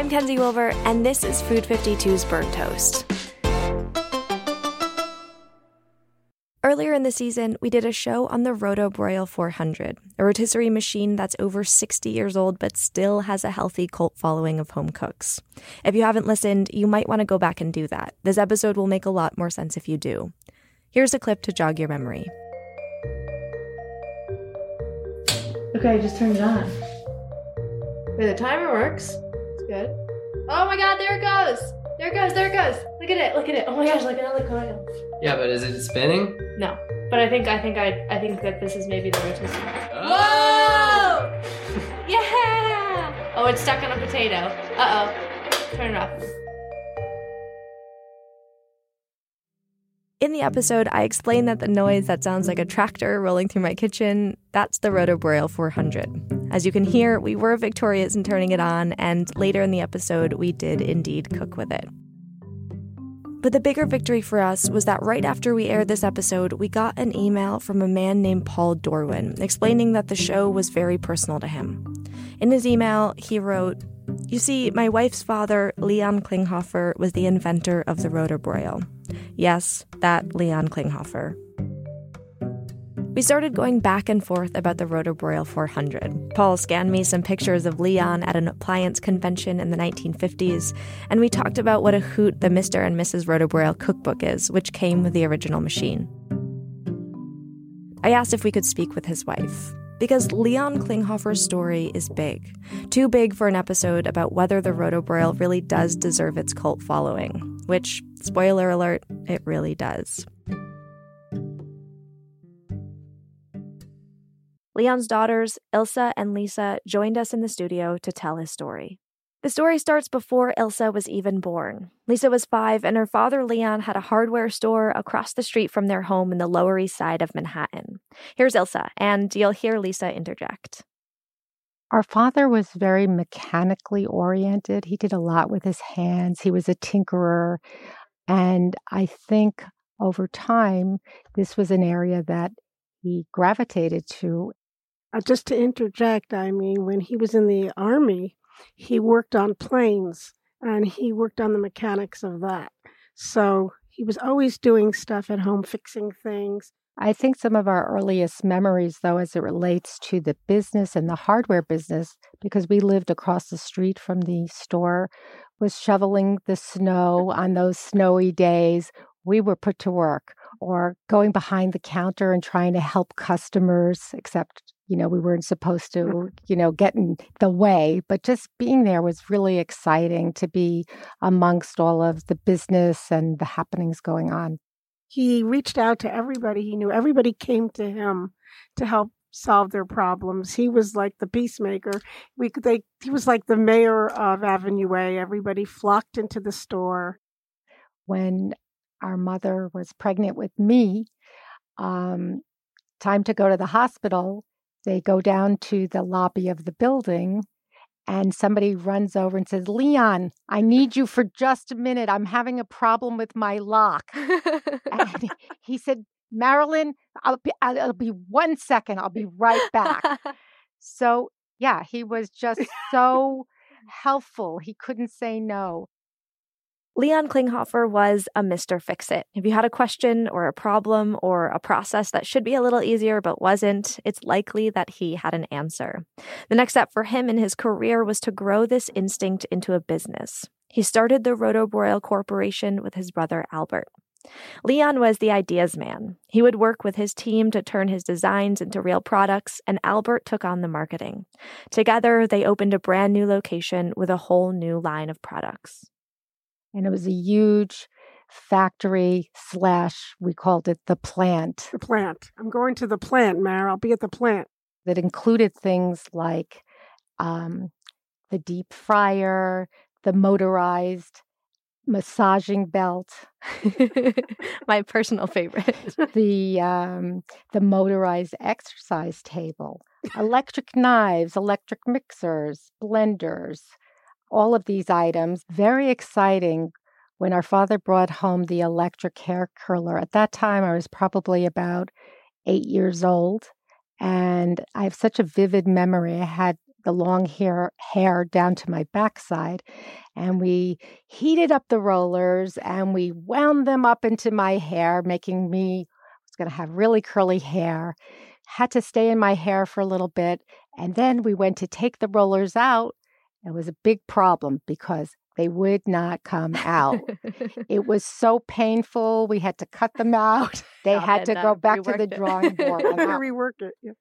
I'm Kenzie Wilbur, and this is Food 52's Burnt Toast. Earlier in the season, we did a show on the Roto-Broil 400, a rotisserie machine that's over 60 years old but still has a healthy cult following of home cooks. If you haven't listened, you might want to go back and do that. This episode will make a lot more sense if you do. Here's a clip to jog your memory. Okay, just turn it on. Wait, the timer works. It's good. Oh my god, there it goes! There it goes, there it goes! Look at it! Oh my gosh, like another coil. Yeah, but is it spinning? No. But I think that this is maybe the rotisserie. Oh! Whoa! Yeah! Oh, it's stuck on a potato. Uh-oh. Turn it off. In the episode, I explained that the noise that sounds like a tractor rolling through my kitchen, that's the Roto-Broil 400. As you can hear, we were victorious in turning it on, and later in the episode, we did indeed cook with it. But the bigger victory for us was that right after we aired this episode, we got an email from a man named Paul Dorwin explaining that the show was very personal to him. In his email, he wrote, "You see, my wife's father, Leon Klinghoffer, was the inventor of the Roto-Broil. Yes, that Leon Klinghoffer." We started going back and forth about the Roto-Broil 400. Paul scanned me some pictures of Leon at an appliance convention in the 1950s, and we talked about what a hoot the Mr. and Mrs. Roto-Broil cookbook is, which came with the original machine. I asked if we could speak with his wife, because Leon Klinghoffer's story is big. Too big for an episode about whether the Roto-Broil really does deserve its cult following, which, spoiler alert, it really does. Leon's daughters, Ilsa and Lisa, joined us in the studio to tell his story. The story starts before Ilsa was even born. Lisa was 5, and her father, Leon, had a hardware store across the street from their home in the Lower East Side of Manhattan. Here's Ilsa, and you'll hear Lisa interject. Our father was very mechanically oriented. He did a lot with his hands. He was a tinkerer. And I think over time, this was an area that he gravitated to. Just to interject, I mean, when he was in the Army, he worked on planes, and he worked on the mechanics of that. So he was always doing stuff at home, fixing things. I think some of our earliest memories, though, as it relates to the business and the hardware business, because we lived across the street from the store, was shoveling the snow on those snowy days. We were put to work, or going behind the counter and trying to help customers, except, we weren't supposed to, get in the way. But just being there was really exciting, to be amongst all of the business and the happenings going on. He reached out to everybody he knew. Everybody came to him to help solve their problems. He was like the peacemaker. He was like the mayor of Avenue A. Everybody flocked into the store. When our mother was pregnant with me, time to go to the hospital, they go down to the lobby of the building, and somebody runs over and says, "Leon, I need you for just a minute. I'm having a problem with my lock." And he said, "Marilyn, I'll be 1 second. I'll be right back." So, yeah, he was just so helpful. He couldn't say no. Leon Klinghoffer was a Mr. Fix-It. If you had a question or a problem or a process that should be a little easier but wasn't, it's likely that he had an answer. The next step for him in his career was to grow this instinct into a business. He started the Roto-Broil Corporation with his brother Albert. Leon was the ideas man. He would work with his team to turn his designs into real products, and Albert took on the marketing. Together, they opened a brand new location with a whole new line of products. And it was a huge factory / we called it the plant. The plant. I'm going to the plant, Mar. I'll be at the plant. That included things like the deep fryer, the motorized massaging belt. My personal favorite. The motorized exercise table, electric knives, electric mixers, blenders. All of these items, very exciting. When our father brought home the electric hair curler, at that time I was probably about 8 years old, and I have such a vivid memory. I had the long hair down to my backside. And we heated up the rollers and we wound them up into my hair, making me, I was going to have really curly hair. Had to stay in my hair for a little bit. And then we went to take the rollers out. It was a big problem because they would not come out. It was so painful. We had to cut them out. They had to go back to the drawing board. And rework it. Yeah.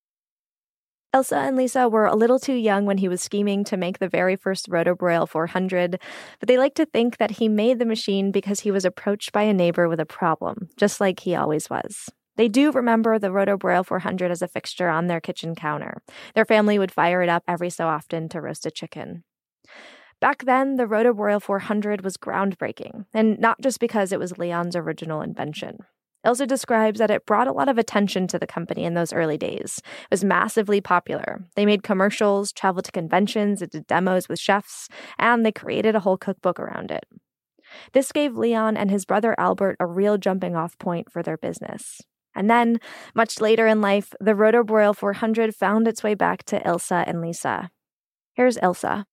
Elsa and Lisa were a little too young when he was scheming to make the very first Rotobroil 400, but they like to think that he made the machine because he was approached by a neighbor with a problem, just like he always was. They do remember the Rotobroil 400 as a fixture on their kitchen counter. Their family would fire it up every so often to roast a chicken. Back then, the Rotobroil 400 was groundbreaking, and not just because it was Leon's original invention. Elsa describes that it brought a lot of attention to the company in those early days. It was massively popular. They made commercials, traveled to conventions, and did demos with chefs, and they created a whole cookbook around it. This gave Leon and his brother Albert a real jumping-off point for their business. And then, much later in life, the Rotobroil 400 found its way back to Elsa and Lisa. Here's Elsa.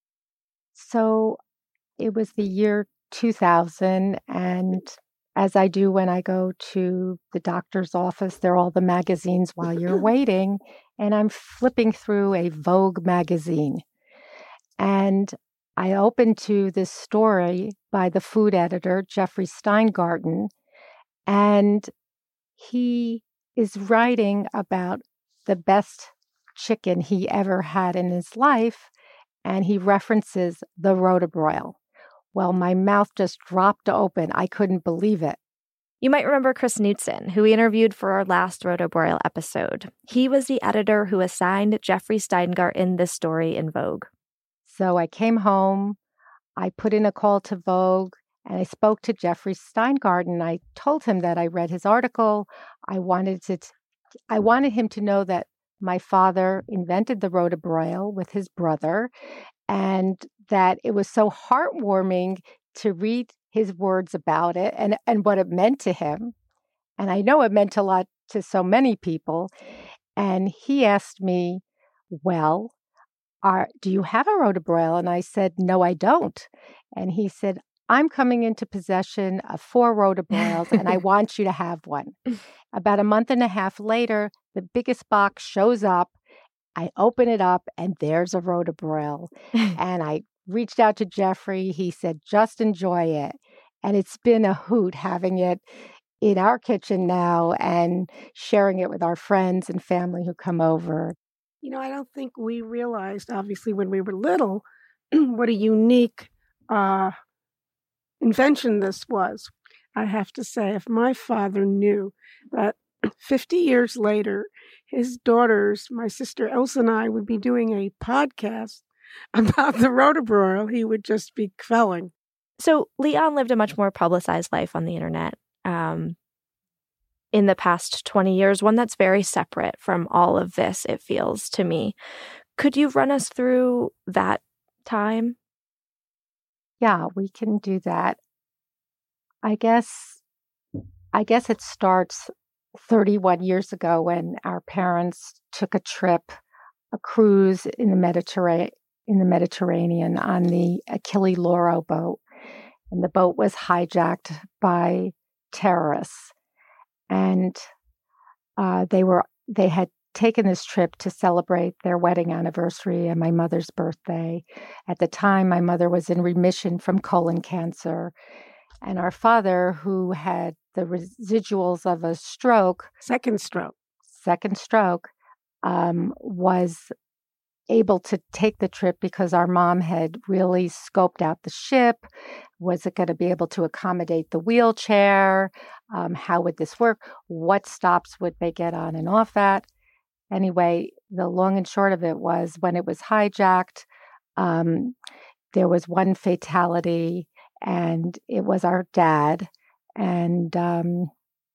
So it was the year 2000, and as I do when I go to the doctor's office, there are all the magazines while you're waiting, and I'm flipping through a Vogue magazine. And I opened to this story by the food editor, Jeffrey Steingarten, and he is writing about the best chicken he ever had in his life, and he references the Rotobroil. Well, my mouth just dropped open. I couldn't believe it. You might remember Chris Knutson, who we interviewed for our last Rotobroil episode. He was the editor who assigned Jeffrey Steingarten this story in Vogue. So I came home, I put in a call to Vogue, and I spoke to Jeffrey Steingarten. I told him that I read his article. I wanted him to know that my father invented the Rotobroil with his brother, and that it was so heartwarming to read his words about it and what it meant to him. And I know it meant a lot to so many people. And he asked me, well, do you have a Rotobroil? And I said, no, I don't. And he said, I'm coming into possession of 4 Rotobroils, and I want you to have one. About a month and a half later, the biggest box shows up. I open it up, and there's a Rotobroil. And I reached out to Jeffrey. He said, just enjoy it. And it's been a hoot having it in our kitchen now and sharing it with our friends and family who come over. You know, I don't think we realized, obviously, when we were little, what a unique invention this was. I have to say, if my father knew that 50 years later, his daughters, my sister Elsa and I, would be doing a podcast about the Rotobroil, he would just be quelling. So Leon lived a much more publicized life on the internet in the past 20 years, one that's very separate from all of this, it feels to me. Could you run us through that time? Yeah, we can do that. I guess it starts 31 years ago when our parents took a cruise in the Mediterranean on the Achille Lauro boat. And the boat was hijacked by terrorists. And they had taken this trip to celebrate their wedding anniversary and my mother's birthday. At the time, my mother was in remission from colon cancer. And our father, who had the residuals of a second stroke, was able to take the trip because our mom had really scoped out the ship. Was it going to be able to accommodate the wheelchair? How would this work? What stops would they get on and off at? Anyway, the long and short of it was when it was hijacked, there was one fatality, and it was our dad. And it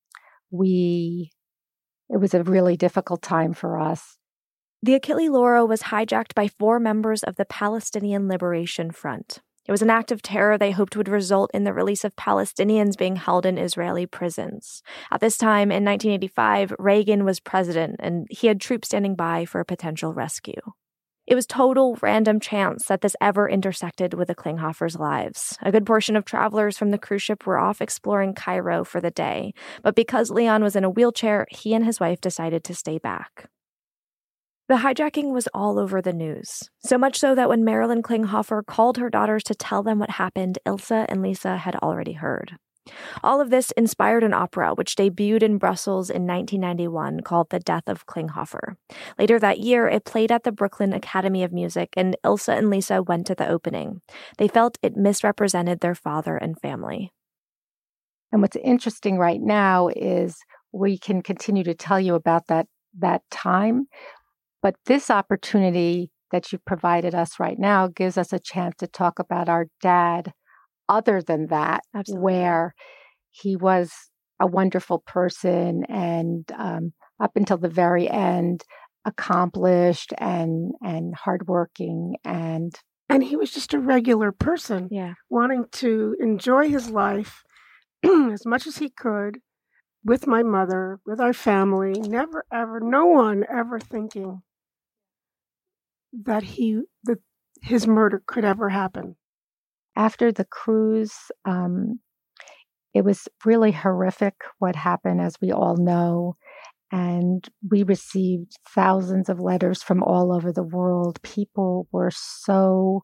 was a really difficult time for us. The Achille Lauro was hijacked by 4 members of the Palestinian Liberation Front. It was an act of terror they hoped would result in the release of Palestinians being held in Israeli prisons. At this time, in 1985, Reagan was president, and he had troops standing by for a potential rescue. It was total random chance that this ever intersected with the Klinghofers' lives. A good portion of travelers from the cruise ship were off exploring Cairo for the day, but because Leon was in a wheelchair, he and his wife decided to stay back. The hijacking was all over the news, so much so that when Marilyn Klinghoffer called her daughters to tell them what happened, Ilse and Lisa had already heard. All of this inspired an opera which debuted in Brussels in 1991 called The Death of Klinghoffer. Later that year, it played at the Brooklyn Academy of Music, and Ilse and Lisa went to the opening. They felt it misrepresented their father and family. And what's interesting right now is we can continue to tell you about that time, but this opportunity that you've provided us right now gives us a chance to talk about our dad other than that, Absolutely. Where he was a wonderful person and up until the very end, accomplished and hardworking. And he was just a regular person, wanting to enjoy his life as much as he could with my mother, with our family, never ever, no one ever thinking that his murder could ever happen. After the cruise, it was really horrific what happened, as we all know. And we received thousands of letters from all over the world. People were so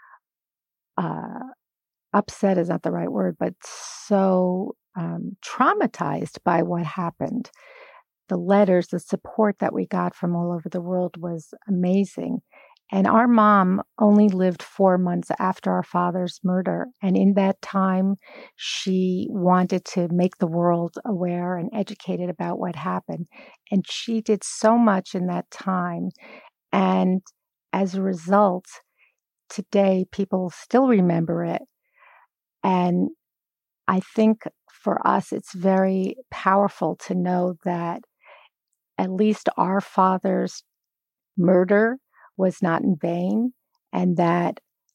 upset is not the right word, but so traumatized by what happened. The letters, the support that we got from all over the world was amazing. And our mom only lived 4 months after our father's murder. And in that time, she wanted to make the world aware and educated about what happened. And she did so much in that time. And as a result, today, people still remember it. And I think for us, it's very powerful to know that at least our father's murder was not in vain, and that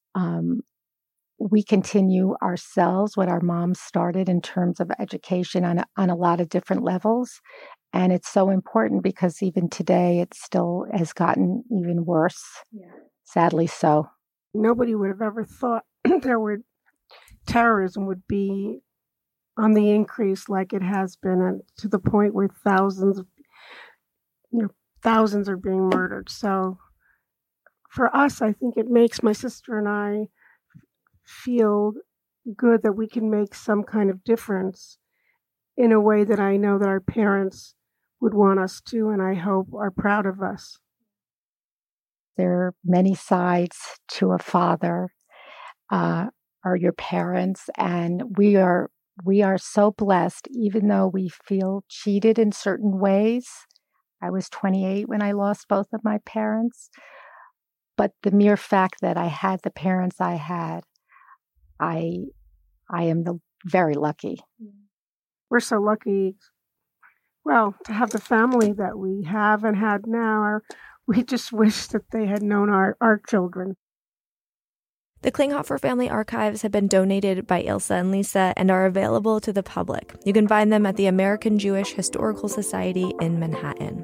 we continue ourselves what our mom started in terms of education on a lot of different levels. And it's so important because even today it still has gotten even worse, sadly so. Nobody would have ever thought terrorism would be on the increase like it has been, and to the point where thousands are being murdered. So for us, I think it makes my sister and I feel good that we can make some kind of difference in a way that I know that our parents would want us to, and I hope are proud of us. There are many sides to a father or your parents, and we are so blessed, even though we feel cheated in certain ways. I was 28 when I lost both of my parents. But the mere fact that I had the parents I had, I am very lucky. We're so lucky, to have the family that we have and had now. We just wish that they had known our children. The Klinghoffer family archives have been donated by Ilse and Lisa and are available to the public. You can find them at the American Jewish Historical Society in Manhattan.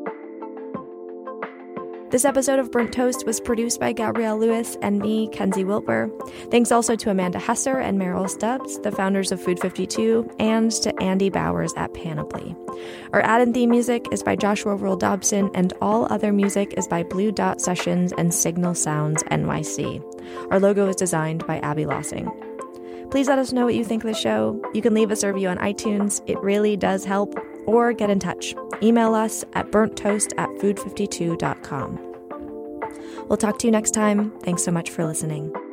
This episode of Burnt Toast was produced by Gabrielle Lewis and me, Kenzie Wilbur. Thanks also to Amanda Hesser and Meryl Stubbs, the founders of Food 52, and to Andy Bowers at Panoply. Our ad and theme music is by Joshua Roll Dobson, and all other music is by Blue Dot Sessions and Signal Sounds NYC. Our logo is designed by Abby Lossing. Please let us know what you think of the show. You can leave us a review on iTunes. It really does help. Or get in touch. Email us at burnttoast@food52.com. We'll talk to you next time. Thanks so much for listening.